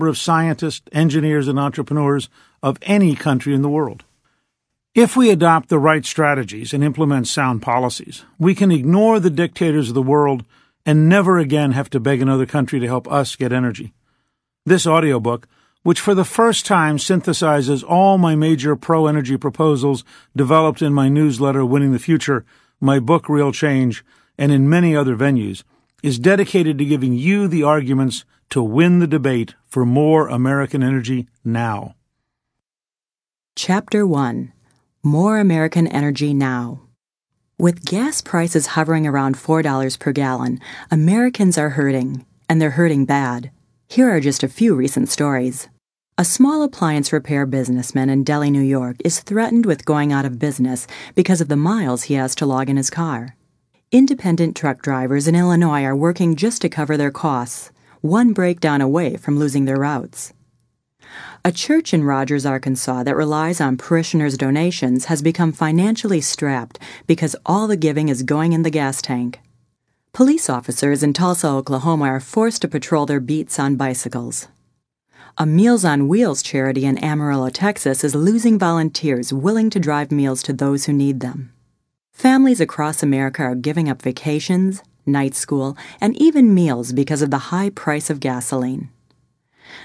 of scientists, engineers, and entrepreneurs of any country in the world. If we adopt the right strategies and implement sound policies, we can ignore the dictators of the world and never again have to beg another country to help us get energy. This audiobook, which for the first time synthesizes all my major pro-energy proposals developed in my newsletter Winning the Future, my book Real Change, and in many other venues, is dedicated to giving you the arguments to win the debate for more American energy now. Chapter 1. More American Energy Now. With gas prices hovering around $4 per gallon, Americans are hurting, and they're hurting bad. Here are just a few recent stories. A small appliance repair businessman in Delhi, New York, is threatened with going out of business because of the miles he has to log in his car. Independent truck drivers in Illinois are working just to cover their costs, one breakdown away from losing their routes. A church in Rogers, Arkansas that relies on parishioners' donations has become financially strapped because all the giving is going in the gas tank. Police officers in Tulsa, Oklahoma are forced to patrol their beats on bicycles. A Meals on Wheels charity in Amarillo, Texas is losing volunteers willing to drive meals to those who need them. Families across America are giving up vacations, night school, and even meals because of the high price of gasoline.